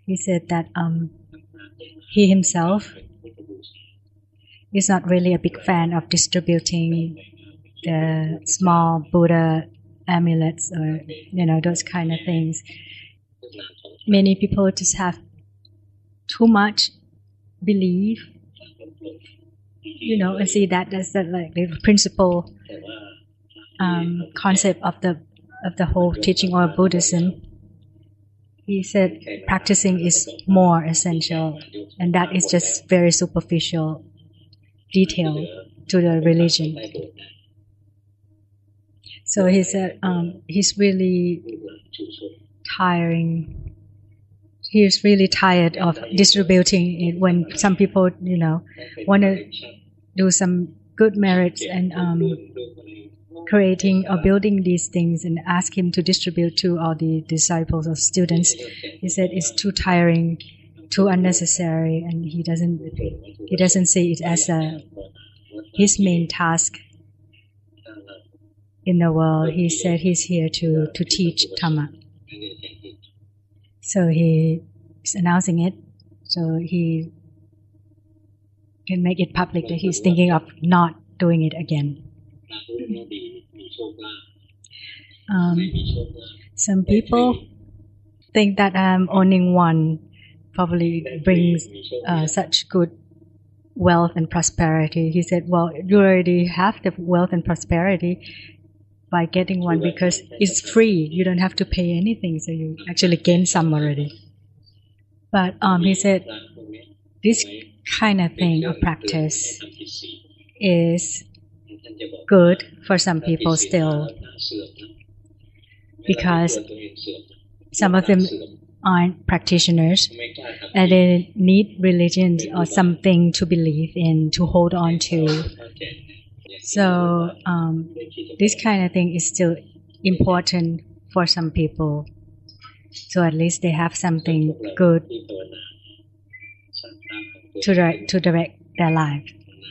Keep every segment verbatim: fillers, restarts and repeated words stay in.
He said that um, he himself is not really a big fan of distributing the small Buddha amulets or you know those kind of things. Many people just have too much belief, you know, and see that as the like the principal um, concept of the of the whole teaching or Buddhism. He said practicing is more essential, and that is just very superficial detail to the religion. So he said um, he's really tiring. He's really tired of distributing it when some people, you know, want to do some good merits and um, creating or building these things and ask him to distribute to all the disciples or students. He said it's too tiring, too unnecessary, and he doesn't he doesn't see it as a his main task in the world. He said he's here to to teach Dhamma. So he is announcing it, so he can make it public that he's thinking of not doing it again. Um, some people think that um, owning one probably brings uh, such good wealth and prosperity. He said, well, you already have the wealth and prosperity by getting one because it's free. You don't have to pay anything, so you actually gain some already. But um, he said, this kind of thing of practice is good for some people still, because some of them aren't practitioners and they need religion or something to believe in, to hold on to. So um, this kind of thing is still important for some people. So at least they have something good to direct, to direct their life.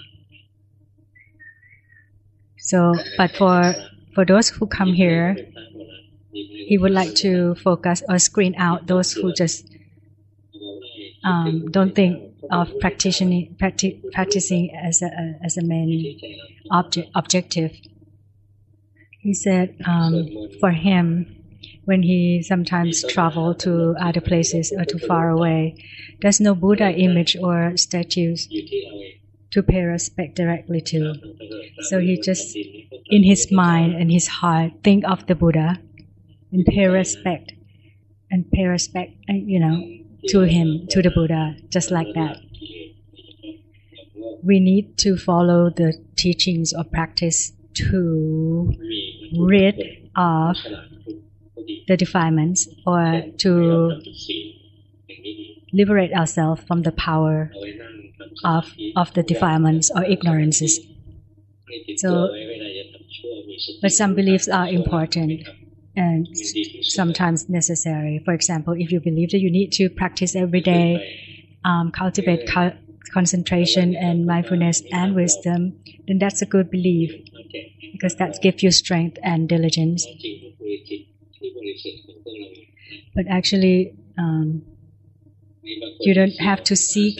So, but for for those who come here, he would like to focus or screen out those who just um, don't think of practicing practi- practicing as a as a main object objective. He said um, for him, when he sometimes travel to other places or too far away, there's no Buddha image or statues to pay respect directly to. So he just, in his mind and his heart, think of the Buddha and pay respect, and pay respect, you know, to him, to the Buddha, just like that. We need to follow the teachings or practice to rid of the defilements or to liberate ourselves from the power of of the defilements or ignorances. So, but some beliefs are important and sometimes necessary. For example, if you believe that you need to practice every day, um, cultivate co- concentration and mindfulness and wisdom, then that's a good belief because that gives you strength and diligence. But actually, um, you don't have to seek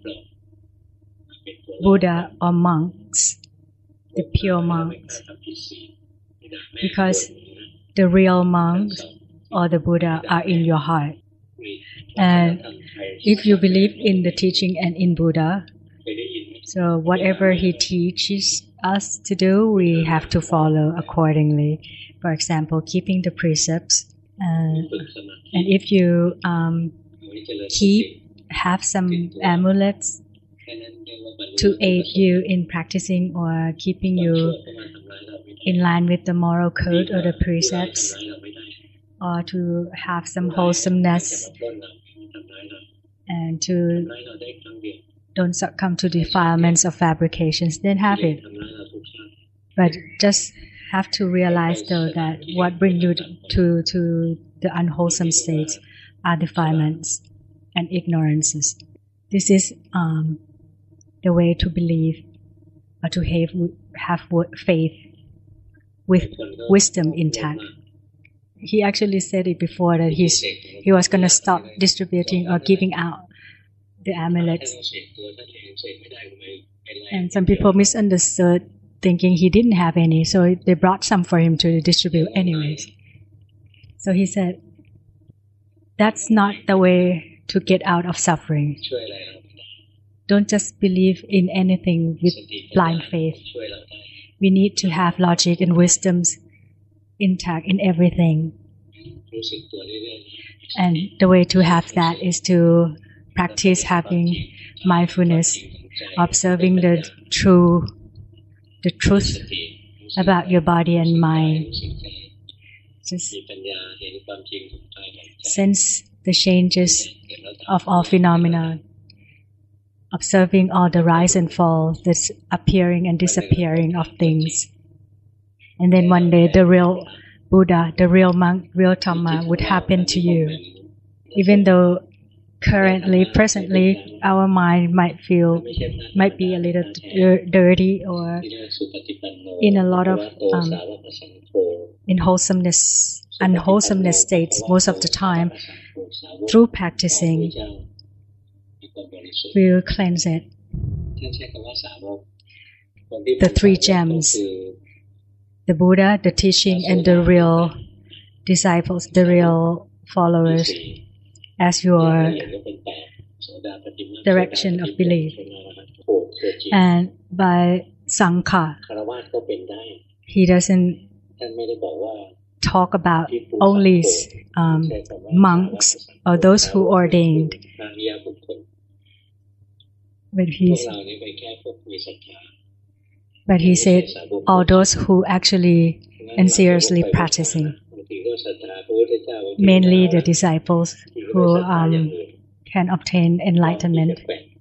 Buddha or monks, the pure monks, because the real monks or the Buddha are in your heart. And if you believe in the teaching and in Buddha, so whatever he teaches us to do, we have to follow accordingly. For example, keeping the precepts. Uh, and if you um, keep, have some amulets to aid you in practicing or keeping you in line with the moral code or the precepts, or to have some wholesomeness and to don't succumb to defilements or fabrications, then have it. But just have to realize though that what brings you to, to the unwholesome states are defilements and ignorances. This is um, the way to believe or to have, have faith with wisdom intact. he actually said it before that he's he was going to stop distributing or giving out the amulets. And some people misunderstood, thinking he didn't have any, so they brought some for him to distribute anyways. So he said, that's not the way to get out of suffering. Don't just believe in anything with blind faith. We need to have logic and wisdoms intact in everything. And the way to have that is to practice having mindfulness, observing the true, the truth about your body and mind. Just sense the changes of all phenomena, observing all the rise and fall, the appearing and disappearing of things. And then one day the real Buddha, the real monk, real Dhamma would happen to you. Even though currently, presently, our mind might feel, might be a little dirty or in a lot of um, unwholesomeness, unwholesomeness states most of the time. Through practicing, we will cleanse it. The three gems, the Buddha, the teaching, and the real disciples, the real followers, as your direction of belief. And by Sangha, he doesn't talk about only um, monks or those who ordained, but he's but he said all those who actually and seriously practicing, mainly the disciples who um, can obtain enlightenment.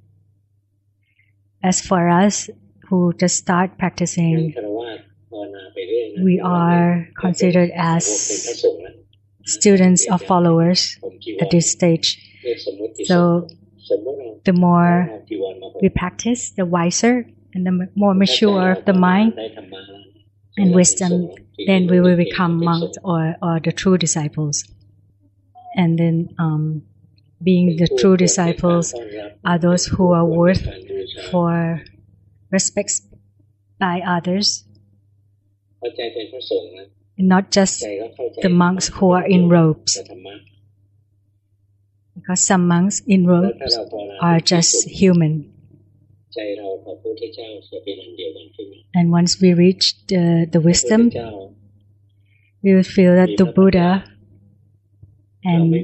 As for us who just start practicing, we are considered as students or followers at this stage. So the more we practice, the wiser and the more mature of the mind and wisdom, then we will become monks or, or the true disciples. And then um, being the true disciples are those who are worth for respect by others, not just the monks who are in robes. Because some monks in robes are just human. And once we reach the, the wisdom, we will feel that the Buddha and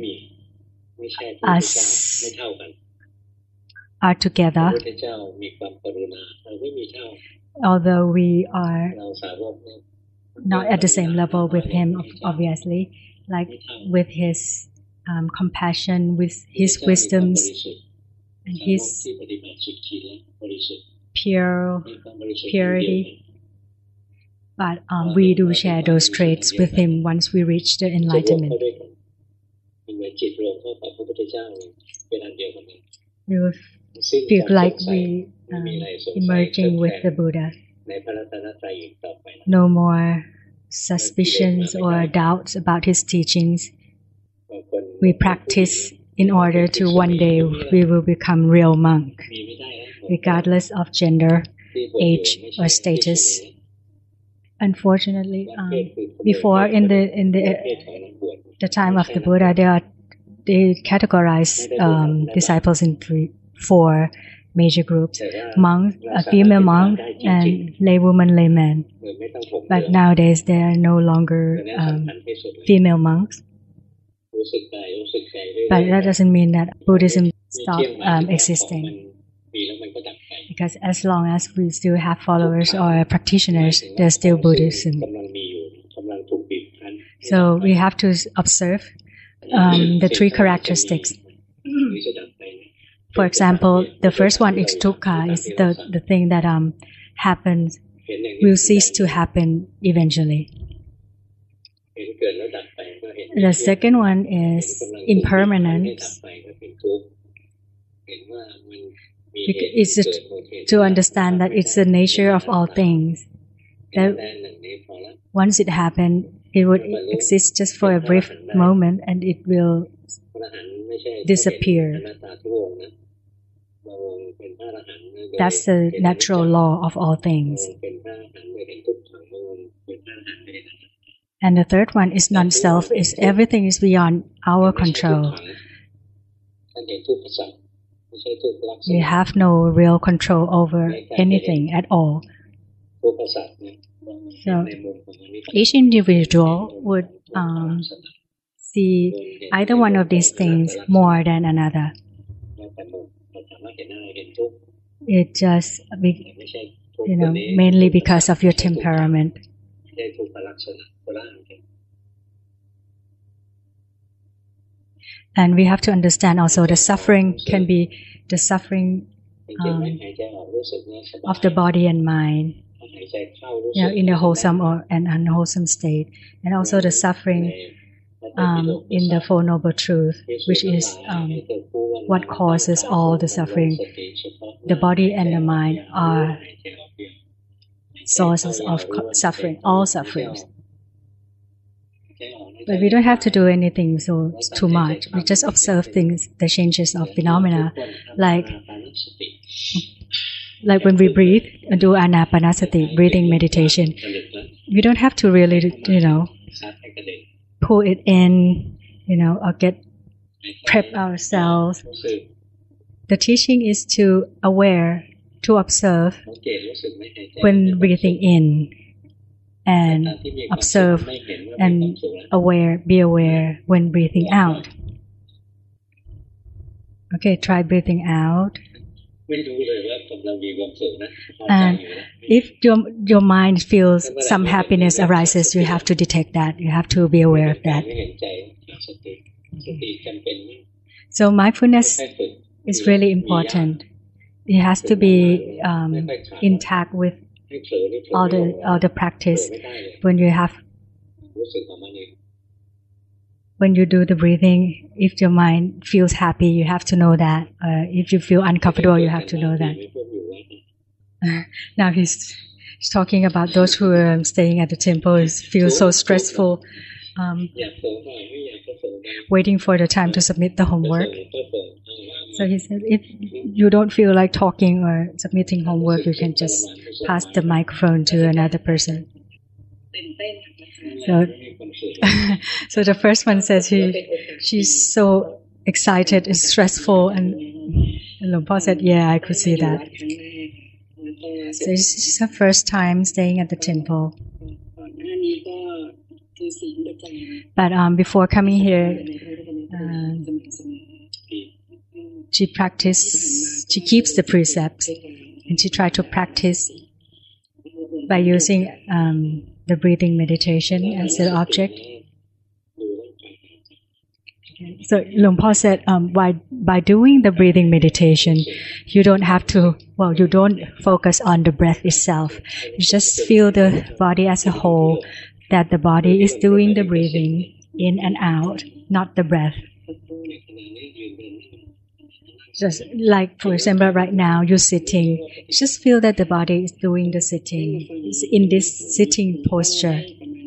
us are together. Although we are not at the same level with him, obviously, like with his um, compassion, with his wisdoms, and his pure purity. But um, we do share those traits with him once we reach the enlightenment. We will feel like we um, emerging with the Buddha. No more suspicions or doubts about his teachings. We practice in order to one day we will become real monk, regardless of gender, age, or status. Unfortunately, um, before in the in the the time of the Buddha, they are they categorize um, disciples in three, four major groups: monk, a female monk, and laywoman, layman. But nowadays, there are no longer um, female monks. But that doesn't mean that Buddhism stopped um, existing. Because as long as we still have followers or practitioners, there's still Buddhism. So we have to observe um, the three characteristics. For example, the first one is dukkha, is the, the thing that um, happens, will cease to happen eventually. The second one is impermanence. It's to, to understand that it's the nature of all things. That once it happens, it would exist just for a brief moment and it will disappear. That's the natural law of all things. And the third one is non-self, is everything is beyond our control. We have no real control over anything at all. So each individual would um, see either one of these things more than another. It just, be, you know, mainly because of your temperament. And we have to understand also the suffering can be the suffering um, of the body and mind, you know, in a wholesome or an unwholesome state, and also the suffering um, in the Four Noble Truths, which is um, what causes all the suffering. The body and the mind are sources of suffering, all sufferings. But we don't have to do anything so too much. We just observe things, the changes of phenomena, like like when we breathe, do anapanasati, breathing meditation. We don't have to really, you know, pull it in, you know, or get prep ourselves. The teaching is to aware, to observe when breathing in, and observe and aware, be aware when breathing out. Okay, try breathing out. And if your your mind feels some happiness arises, you have to detect that. You have to be aware of that. So mindfulness is really important. It has to be um, intact with all the all the practice. When you have when you do the breathing, if your mind feels happy, you have to know that. Uh, if you feel uncomfortable, you have to know that. Uh, now he's, he's talking about those who are staying at the temple is feel so stressful, um, waiting for the time to submit the homework. So he said, if you don't feel like talking or submitting homework, you can just pass the microphone to another person. So, so the first one says he, she's so excited, it's stressful, and, and Luang Por said, yeah, I could see that. So this is her first time staying at the temple. But um, before coming here, uh, she practices, she keeps the precepts, and she tried to practice by using um, the breathing meditation as the object. So Luang Por said, um, by, by doing the breathing meditation, you don't have to, well, you don't focus on the breath itself. You just feel the body as a whole, that the body is doing the breathing in and out, not the breath. Just like, for example, right now you're sitting, just feel that the body is doing the sitting, it's in this sitting posture.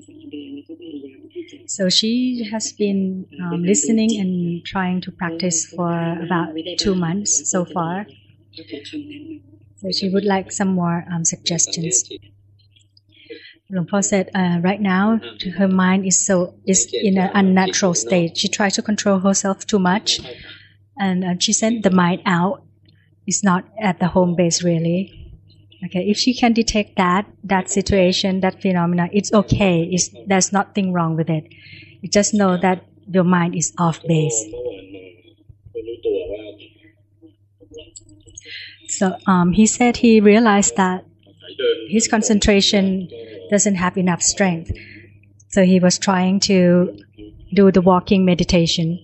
So she has been um, listening and trying to practice for about two months so far. So she would like some more um, suggestions. Luang Por said, uh, right now her mind is so is in an unnatural state. She tries to control herself too much. And uh, she sent the mind out. It's not at the home base really. Okay, if she can detect that, that situation, that phenomena, it's okay. It's, there's nothing wrong with it. You just know that your mind is off base. So um, he said he realized that his concentration doesn't have enough strength. So he was trying to do the walking meditation.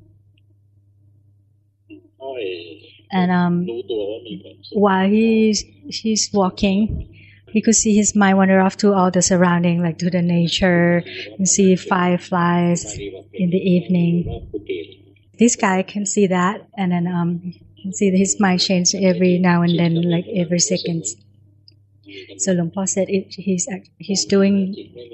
And um, while he's, he's walking, he could see his mind wander off to all the surrounding, like to the nature, and see fireflies in the evening. This guy can see that, and then um, can see that his mind change every now and then, like every second. So Luang Por said it, he's he's doing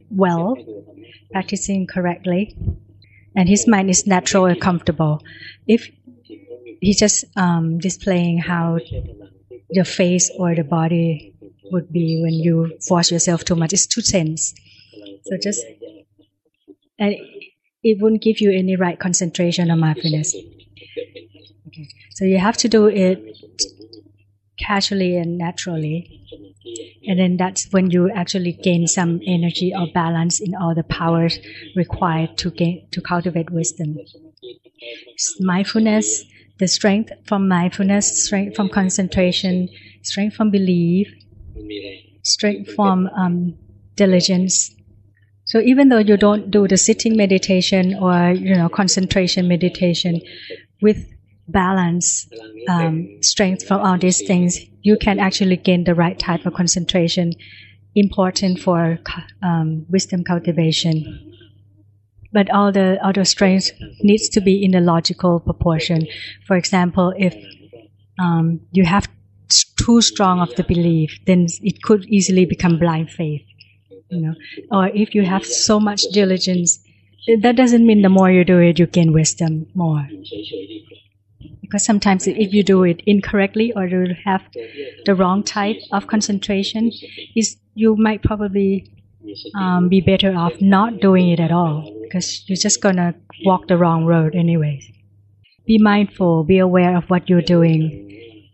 well, practicing correctly, and his mind is natural and comfortable. If he's just um, displaying how the face or the body would be when you force yourself too much, it's too tense. So just, and it wouldn't give you any right concentration or mindfulness. Okay. So you have to do it casually and naturally. And then that's when you actually gain some energy or balance in all the powers required to gain, to cultivate wisdom. Mindfulness, the strength from mindfulness, strength from concentration, strength from belief, strength from um, diligence. So even though you don't do the sitting meditation or you know concentration meditation, with balance, um, strength from all these things, you can actually gain the right type of concentration, important for um, wisdom cultivation. But all the other strengths needs to be in a logical proportion. For example, if um, you have too strong of the belief, then it could easily become blind faith. You know, or if you have so much diligence, that doesn't mean the more you do it, you gain wisdom more. Because sometimes if you do it incorrectly or you have the wrong type of concentration, is you might probably um, be better off not doing it at all, because you're just gonna walk the wrong road anyways. Be mindful, be aware of what you're doing,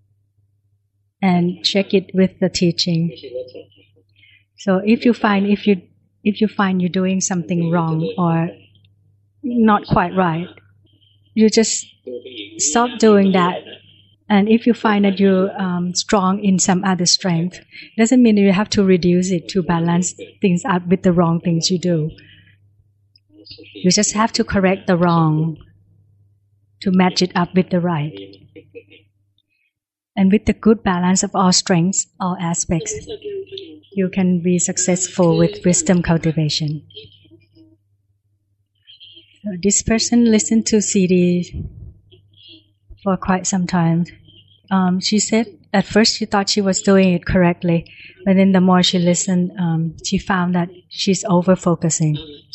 and check it with the teaching. So if you find if you if you find you're doing something wrong or not quite right, you just stop doing that. And if you find that you're um, strong in some other strength, doesn't mean you have to reduce it to balance things out with the wrong things you do. You just have to correct the wrong to match it up with the right. And with the good balance of all strengths, all aspects, you can be successful with wisdom cultivation. So this person listened to C D for quite some time. Um, she said at first she thought she was doing it correctly, but then the more she listened, um, she found that she's over-focusing.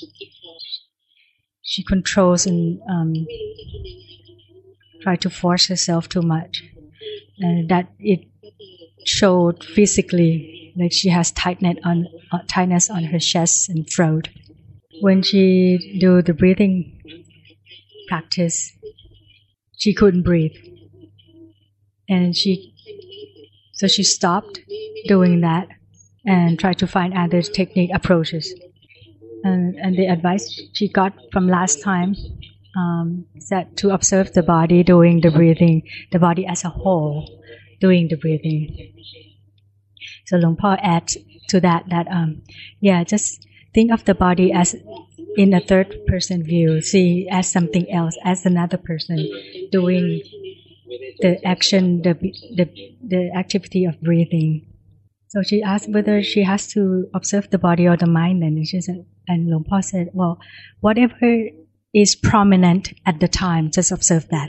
She controls and um, try to force herself too much, and that it showed physically, like she has tightness on uh, tightness on her chest and throat. When she do the breathing practice, she couldn't breathe, and she so she stopped doing that and tried to find other technique approaches. And, and the advice she got from last time um, said to observe the body doing the breathing, the body as a whole doing the breathing. So Luang Por adds to that that um, yeah, just think of the body as in a third person view, see as something else, as another person doing the action, the the the activity of breathing. So she asked whether she has to observe the body or the mind, and she said, and Luang Por said, well, whatever is prominent at the time, just observe that.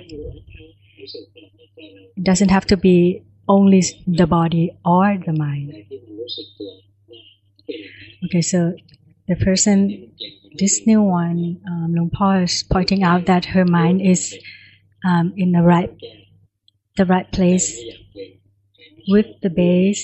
It doesn't have to be only the body or the mind. Okay, so the person, this new one, um, Luang Por is pointing out that her mind is um, in the right, the right place with the base,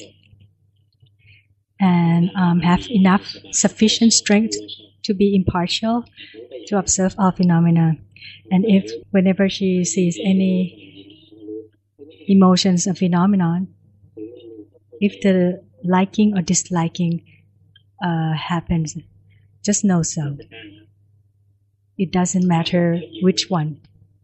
and um, have enough sufficient strength to be impartial, to observe all phenomena. And if whenever she sees any emotions or phenomenon, if the liking or disliking uh, happens, just know so. It doesn't matter which one.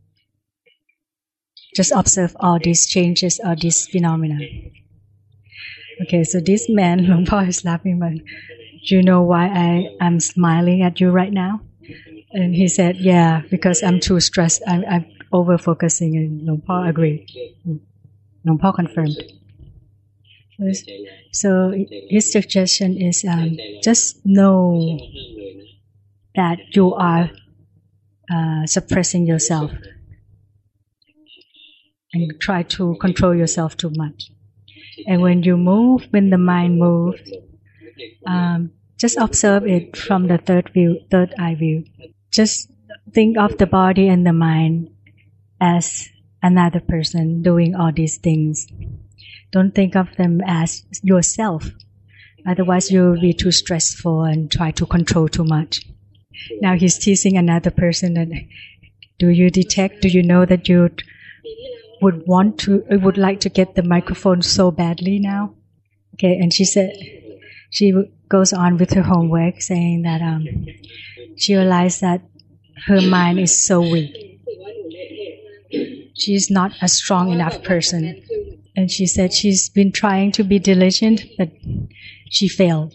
Just observe all these changes or these phenomena. Okay, so this man, Luang Por is laughing, but do you know why I am smiling at you right now? And he said, yeah, because I'm too stressed. I'm, I'm over-focusing, and Luang Por agreed. Luang Por confirmed. So his suggestion is um, just know that you are uh, suppressing yourself and try to control yourself too much. And when you move, when the mind moves, um, just observe it from the third view, third eye view. Just think of the body and the mind as another person doing all these things. Don't think of them as yourself. Otherwise, you'll be too stressful and try to control too much. Now he's teasing another person. And do you detect? Do you know that you would want to, would like to get the microphone so badly now? Okay, and she said, she goes on with her homework, saying that um, she realized that her mind is so weak. She's not a strong enough person. And she said she's been trying to be diligent, but she failed.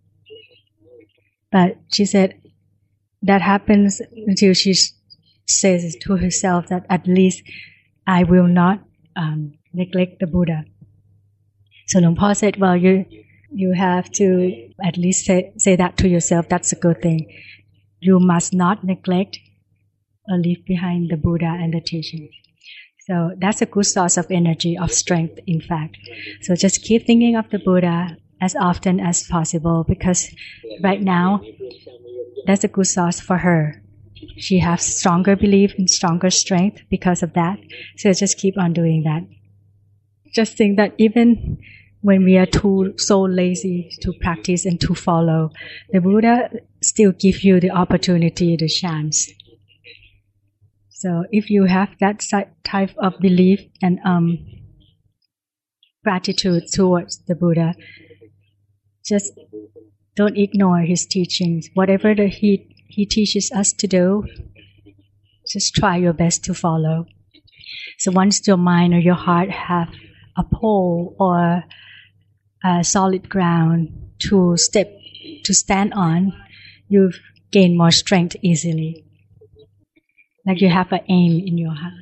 But she said that happens until she says to herself that at least I will not um, neglect the Buddha. So Luang Por said, well, you you have to at least say, say that to yourself. That's a good thing. You must not neglect or leave behind the Buddha and the teaching. So that's a good source of energy, of strength, in fact. So just keep thinking of the Buddha as often as possible, because right now, that's a good source for her. She has stronger belief and stronger strength because of that. So just keep on doing that. Just think that even when we are too so lazy to practice and to follow, the Buddha still gives you the opportunity, the chance. So if you have that type of belief and um, gratitude towards the Buddha, just don't ignore his teachings. Whatever the, he he teaches us to do, just try your best to follow. So once your mind or your heart have a pole or a solid ground to step to stand on, you gain more strength easily. Like you have an aim in your heart.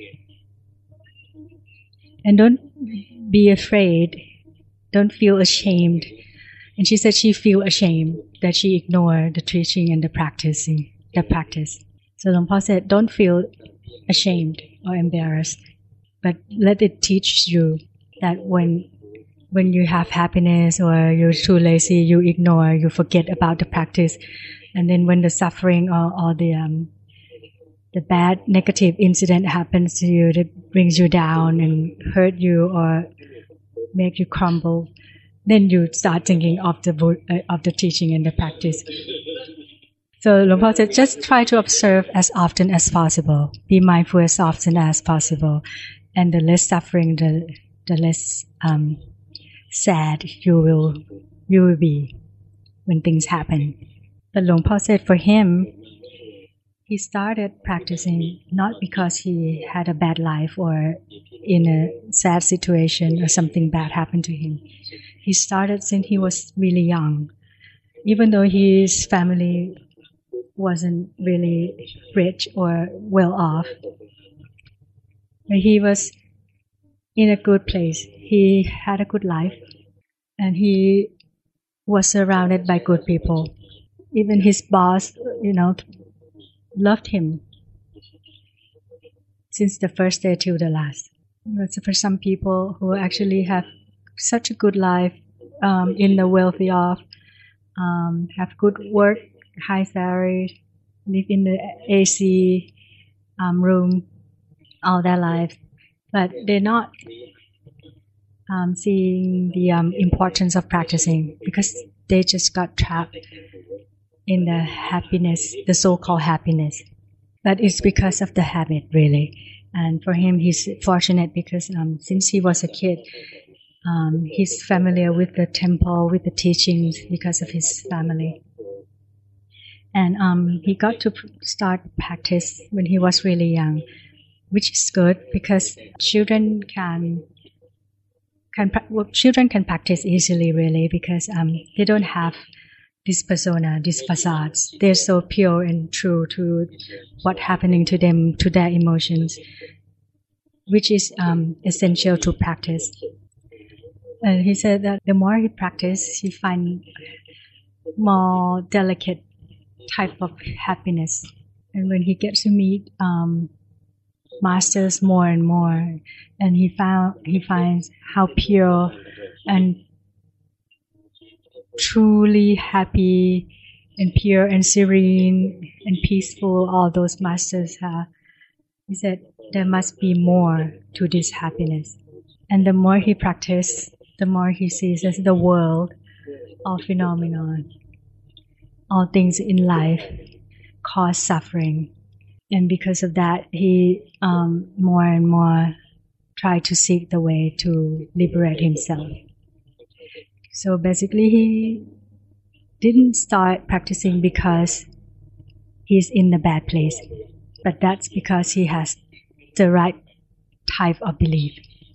And don't be afraid. Don't feel ashamed. And she said she feel ashamed that she ignored the teaching and the practicing, the practice. So Luang Por said, don't feel ashamed or embarrassed, but let it teach you that when when you have happiness or you're too lazy, you ignore, you forget about the practice, and then when the suffering or, or the um, the bad negative incident happens to you that brings you down and hurt you or make you crumble, then you start thinking of the uh, of the teaching and the practice. So Luang Por said, just try to observe as often as possible. Be mindful as often as possible, and the less suffering, the the less um, sad you will you will be when things happen. But Luang Por said, for him, he started practicing not because he had a bad life or in a sad situation or something bad happened to him. He started since he was really young. Even though his family wasn't really rich or well off, but he was in a good place. He had a good life and he was surrounded by good people. Even his boss, you know, loved him since the first day till the last. But for some people who actually have such a good life, um, in the wealthy off, um, have good work, high salary, live in the A C um, room all their life, but they're not um, seeing the um, importance of practicing because they just got trapped in the happiness, the so-called happiness. But it's because of the habit, really. And for him, he's fortunate because um, since he was a kid, um, he's familiar with the temple, with the teachings because of his family. And um, he got to start practice when he was really young, which is good because children can can well, children can practice easily, really, because um, they don't have this persona, these facades. They're so pure and true to what's happening to them, to their emotions, which is um, essential to practice. And he said that the more he practices, he finds more delicate type of happiness. And when he gets to meet um, masters more and more, and he found he finds how pure and truly happy and pure and serene and peaceful all those masters have. He said there must be more to this happiness. And the more he practiced, the more he sees as the world, all phenomenon, all things in life cause suffering. And because of that, he um, more and more tried to seek the way to liberate himself. So basically, he didn't start practicing because he's in a bad place, but that's because he has the right type of belief.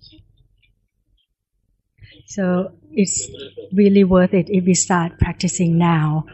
So it's really worth it if we start practicing now.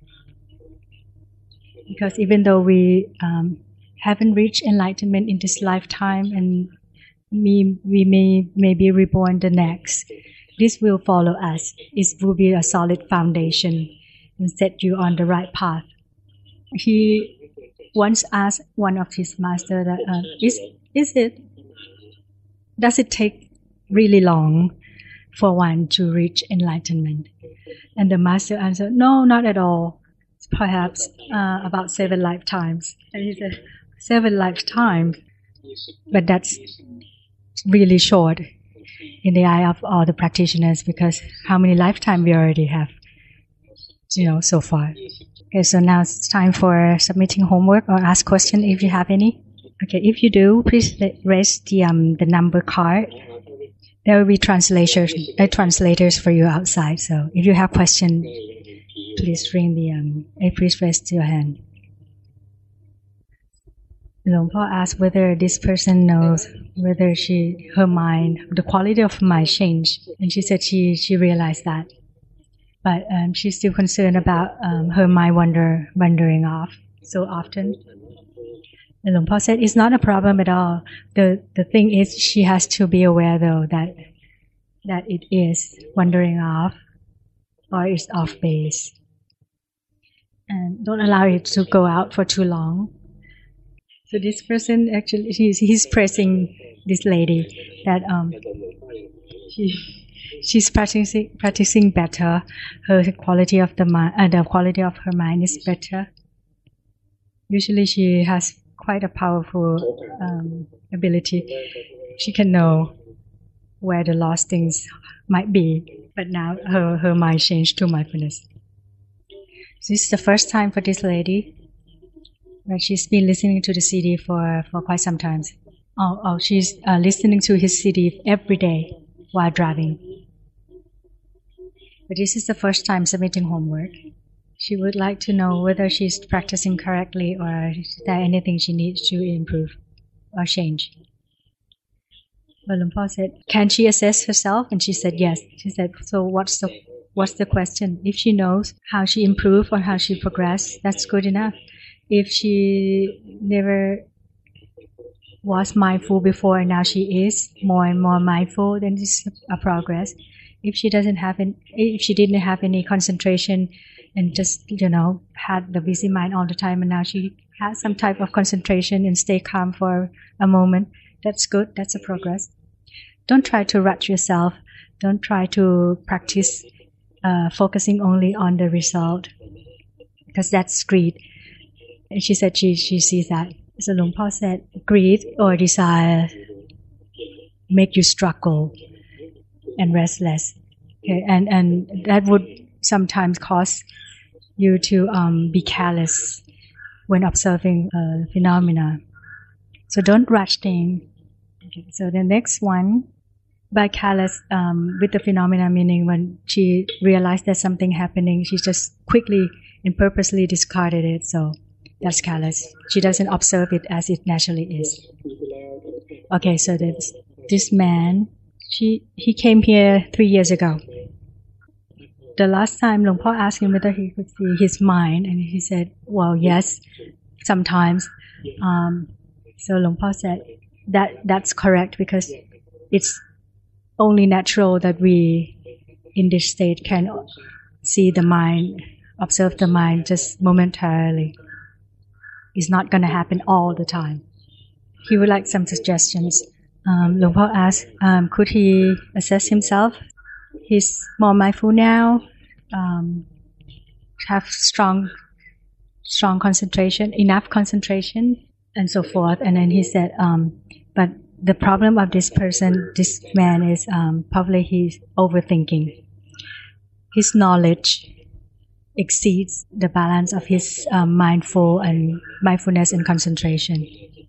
Because even though we um, haven't reached enlightenment in this lifetime and we, we may, may be reborn the next, this will follow us. It will be a solid foundation and set you on the right path. He once asked one of his masters that, uh, is, is it, does it take really long for one to reach enlightenment? And the master answered, no, not at all. It's perhaps uh, about seven lifetimes. And he said, seven lifetimes? But that's really short in the eye of all the practitioners, because how many lifetimes we already have, you know, so far. Okay, so now it's time for submitting homework or ask question if you have any. Okay, if you do, please raise the um, the number card. There will be translators, uh, translators for you outside. So if you have question, please ring the um, uh, please raise your hand. Luang Por asked whether this person knows whether she, her mind, the quality of her mind changed, and she said she she realized that, but um, she's still concerned about um, her mind wander wandering off so often. And Luang Por said it's not a problem at all. The the thing is she has to be aware though that that it is wandering off or it's off base. And don't allow it to go out for too long. So this person actually he's he's praising this lady that um she she's practicing practicing better. Her quality of the mind uh, the quality of her mind is better. Usually she has quite a powerful um, ability. She can know where the lost things might be, but now her, her mind changed to mindfulness. This is the first time for this lady, but she's been listening to the C D for, for quite some time. Oh, oh she's uh, listening to his C D every day while driving. But this is the first time submitting homework. She would like to know whether she's practicing correctly or is there anything she needs to improve or change. But Luang Por said, can she assess herself? And she said, yes. She said, so what's the what's the question? If she knows how she improved or how she progressed, that's good enough. If she never was mindful before and now she is more and more mindful, then it's a progress. If she doesn't have any, if she didn't have any concentration and just, you know, had the busy mind all the time and now she has some type of concentration and stay calm for a moment, that's good, that's a progress. Don't try to rush yourself. Don't try to practice uh, focusing only on the result, because that's greed. And she said she, she sees that. So Luang Por said, greed or desire make you struggle and restless. Okay, and, and that would sometimes cause you to um, be careless when observing uh, phenomena. So don't rush things. Okay, so the next one, by careless um, with the phenomena, meaning when she realized there's something happening, she just quickly and purposely discarded it. So that's careless. She doesn't observe it as it naturally is. Okay, so this, this man, she he came here three years ago. The last time Luang Por asked him whether he could see his mind, and he said, well, yes, sometimes. Um, so Luang Por said, that that's correct, because it's only natural that we, in this state, can see the mind, observe the mind just momentarily. It's not going to happen all the time. He would like some suggestions. Um, Luang Por asked, um, could he assess himself? He's more mindful now. um, have strong, strong concentration, enough concentration, and so forth. And then he said, um, but the problem of this person, this man, is um, probably he's overthinking. His knowledge exceeds the balance of his um, mindful and mindfulness and concentration.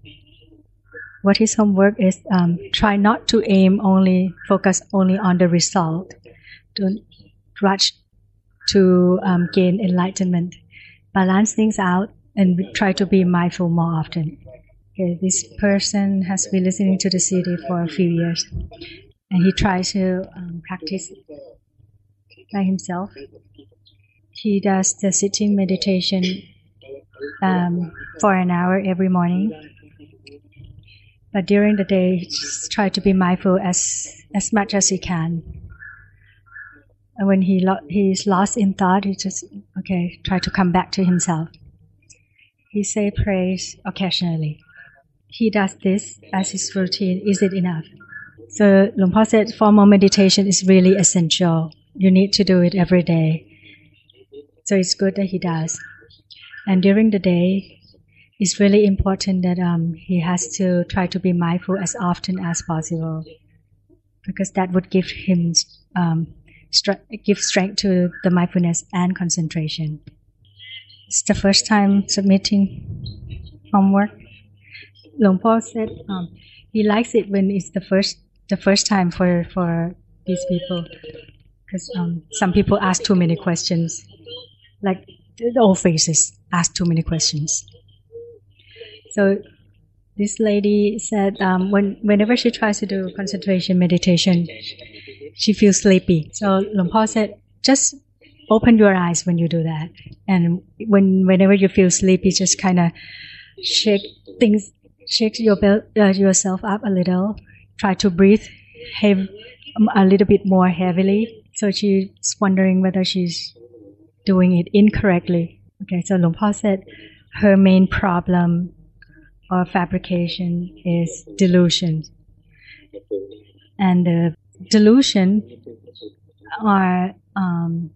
What his homework is, um, try not to aim only, focus only on the result. Don't rush to um, gain enlightenment. Balance things out and try to be mindful more often. Okay, this person has been listening to the C D for a few years, and he tries to um, practice by himself. He does the sitting meditation um, for an hour every morning. But during the day, he just try to be mindful as as much as he can. And when he lo- he's lost in thought, he just okay try to come back to himself. He say prayers occasionally. He does this as his routine. Is it enough? So Luang Por said formal meditation is really essential. You need to do it every day. So it's good that he does. And during the day, it's really important that um, he has to try to be mindful as often as possible, because that would give him um, str- give strength to the mindfulness and concentration. It's the first time submitting homework. Luang Por said um, he likes it when it's the first the first time for for these people, because um, some people ask too many questions, like the old faces ask too many questions. So this lady said um, when whenever she tries to do concentration meditation, she feels sleepy. So Luang Por said, just open your eyes when you do that, and when whenever you feel sleepy, just kind of shake things, shake your bel- uh, yourself up a little. Try to breathe heavy, a little bit more heavily. So she's wondering whether she's doing it incorrectly. Okay, so Luang Por said her main problem or fabrication is delusion, and the delusion are um,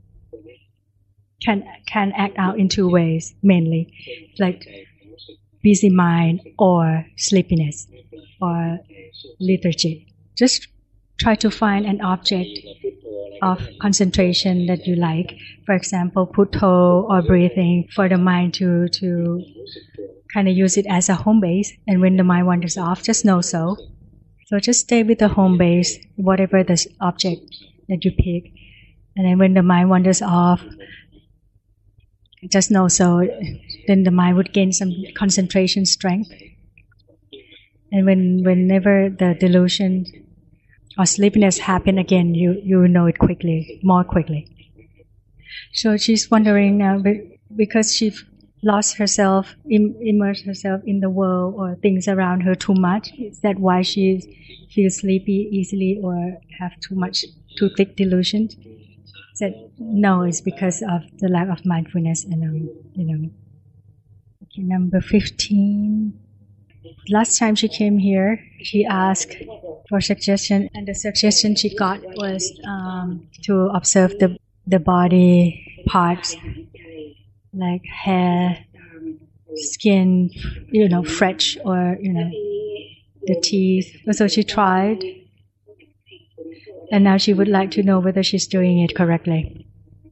can can act out in two ways mainly, like busy mind or sleepiness or lethargy. Just try to find an object of concentration that you like. For example, Putto or breathing, for the mind to to kind of use it as a home base. And when the mind wanders off, just know so. So just stay with the home base, whatever the object that you pick. And then when the mind wanders off, just know so. Then the mind would gain some concentration strength. And when whenever the delusion or sleepiness happen again, you you know it quickly, more quickly. So she's wondering now, because she lost herself, im- immersed herself in the world or things around her too much. Is that why she feels sleepy easily or have too much, too thick delusions? Said no, it's because of the lack of mindfulness. And um, you know, okay, number fifteen. Last time she came here, she asked for suggestion, and the suggestion she got was um, to observe the the body parts, like hair, skin, you know, fresh, or you know, the teeth. So she tried, and now she would like to know whether she's doing it correctly.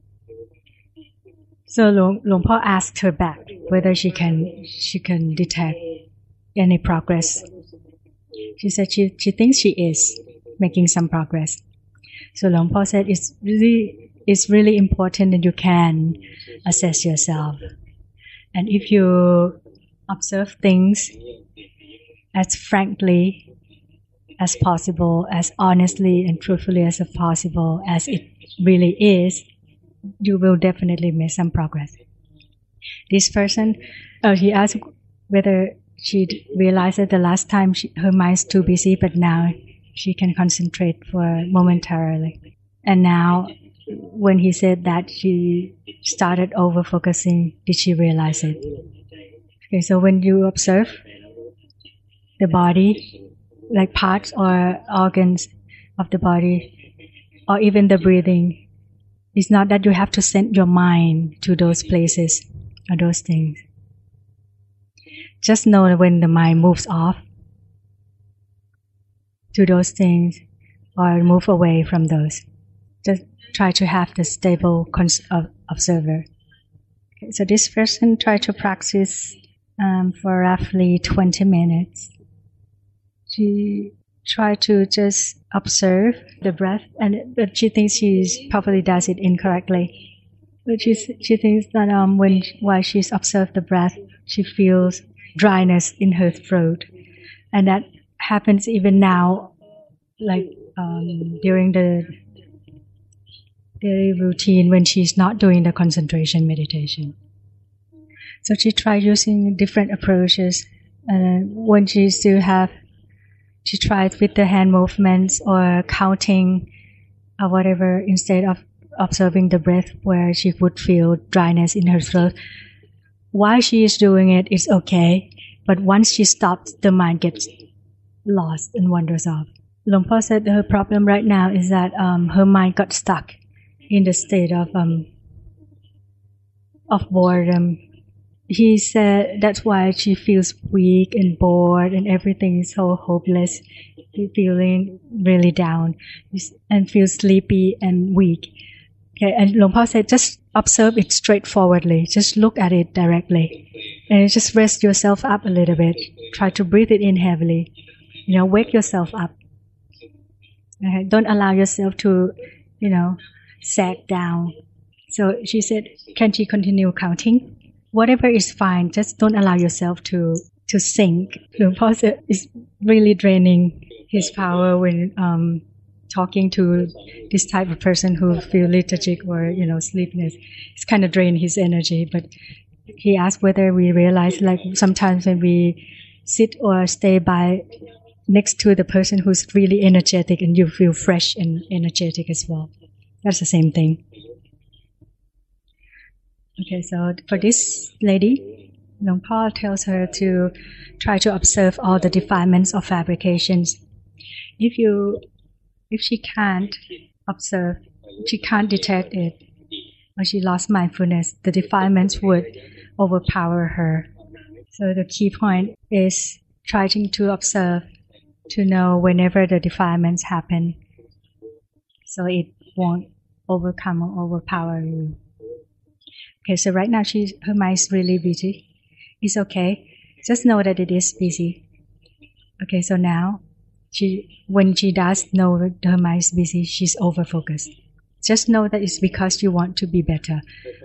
So Luang, Luang Por asked her back whether she can she can detect any progress. She said she she thinks she is making some progress. So Luang Por said it's really it's really important that you can assess yourself, and if you observe things as frankly as possible, as honestly and truthfully as possible as it really is, you will definitely make some progress. This person, uh, he asked whether she realized that the last time she, her mind's too busy, but now she can concentrate for momentarily. And now, when he said that she started over focusing, did she realize it? Okay, so when you observe the body, like parts or organs of the body, or even the breathing, It's not that you have to send your mind to those places or those things. Just know when the mind moves off to those things or move away from those. Just try to have the stable cons- observer. Okay, so this person tried to practice um, for roughly twenty minutes. She tried to just observe the breath, and but she thinks she probably does it incorrectly. But she she thinks that um, when while she's observed the breath, she feels dryness in her throat, and that happens even now, like um, during the daily routine when she's not doing the concentration meditation. So she tried using different approaches, and when she still have, she tried with the hand movements or counting or whatever instead of observing the breath, where she would feel dryness in her throat. While she is doing it, it's okay, but once she stops, the mind gets lost and wanders off. Luang Por said her problem right now is that um, her mind got stuck in the state of um, of boredom. He said that's why she feels weak and bored and everything is so hopeless, feeling really down and feels sleepy and weak. Okay, and Luang Por said just observe it straightforwardly. Just look at it directly. And just rest yourself up a little bit. Try to breathe it in heavily. You know, wake yourself up. Okay, don't allow yourself to, you know, sag down. So she said, can she continue counting? Whatever is fine, just don't allow yourself to, to sink. Luang Por said it's really draining his power when um, talking to this type of person who feel lethargic or, you know, sleepiness. It's kind of drain his energy. But he asked whether we realize, like sometimes when we sit or stay by next to the person who's really energetic and you feel fresh and energetic as well. That's the same thing. Okay, so for this lady, Luang Por tells her to try to observe all the defilements of fabrications. If you, if she can't observe, she can't detect it, or she lost mindfulness, the defilements would overpower her. So the key point is trying to observe, to know whenever the defilements happen, so it won't overcome or overpower you. Okay, so right now she's, her mind is really busy. It's okay. Just know that it is busy. Okay, so now she, when she does know that her mind is busy, she's over-focused. Just know that it's because you want to be better.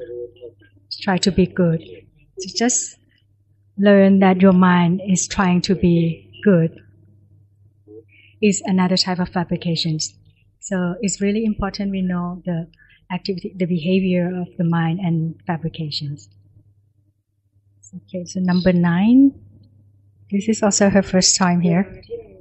Try to be good. So just learn that your mind is trying to be good. Is another type of fabrications. So it's really important we know the activity, the behavior of the mind and fabrications. Okay, so number nine. This is also her first time here.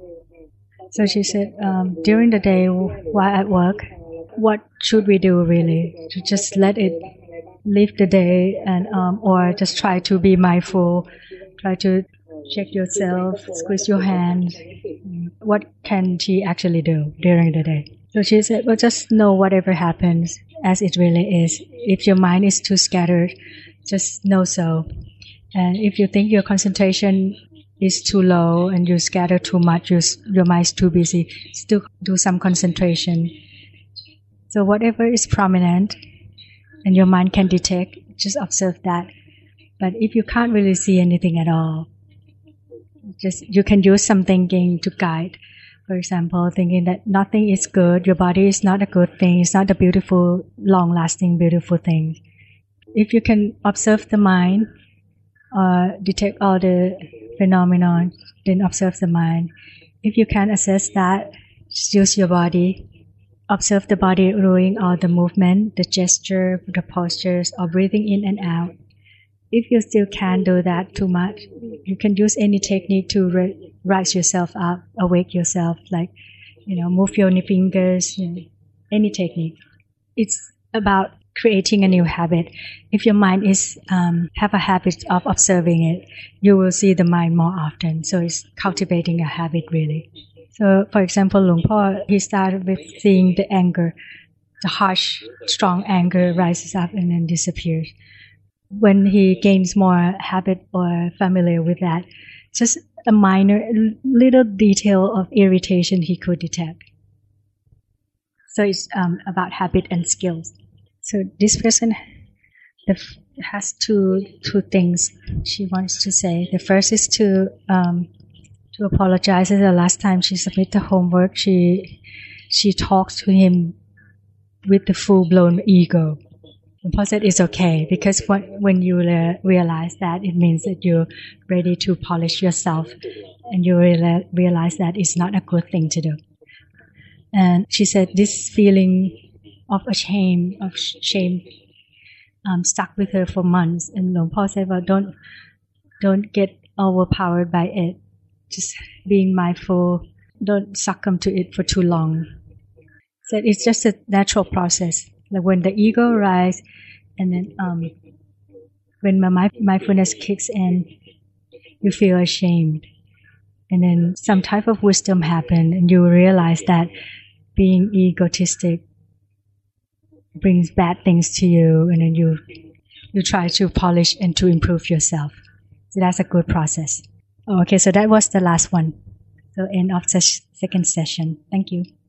So she said, um, during the day while at work, what should we do really? To just let it live the day, and um, or just try to be mindful, try to check yourself, squeeze your hand. What can she actually do during the day? So she said, well, just know whatever happens as it really is. If your mind is too scattered, just know so. And if you think your concentration is too low and you scatter too much, you, your mind is too busy, still do some concentration. So whatever is prominent and your mind can detect, just observe that. But if you can't really see anything at all, just you can use some thinking to guide. For example, thinking that nothing is good, your body is not a good thing, it's not a beautiful, long-lasting, beautiful thing. If you can observe the mind, uh, detect all the phenomenon, then observe the mind. If you can assess that, just use your body. Observe the body doing all the movement, the gesture, the postures, or breathing in and out. If you still can't do that too much, you can use any technique to re- rise yourself up, awake yourself, like, you know, move your fingers, you know, any technique. It's about creating a new habit. If your mind is um, have a habit of observing it, you will see the mind more often. So it's cultivating a habit really. So, for example, Luang Por, he started with seeing the anger the harsh, strong anger rises up and then disappears. When he gains more habit or familiar with that, just a minor little detail of irritation he could detect. So it's um, about habit and skills. So this person the, has two two things she wants to say. The first is to um, to apologize. The last time she submitted the homework, she she talks to him with the full blown ego. And Paul said it's okay because when, when you uh, realize that, it means that you're ready to polish yourself, and you reala- realize that it's not a good thing to do. And she said this feeling of a shame, of sh- shame, um, stuck with her for months. And Luang Por said, well, don't, don't get overpowered by it. Just being mindful, don't succumb to it for too long. Said it's just a natural process. Like when the ego arises, and then um, when my mindfulness kicks in, you feel ashamed. And then some type of wisdom happens, and you realize that being egotistic brings bad things to you, and then you you try to polish and to improve yourself. So that's a good process. Oh, okay, so that was the last one. So end of the second session. Thank you.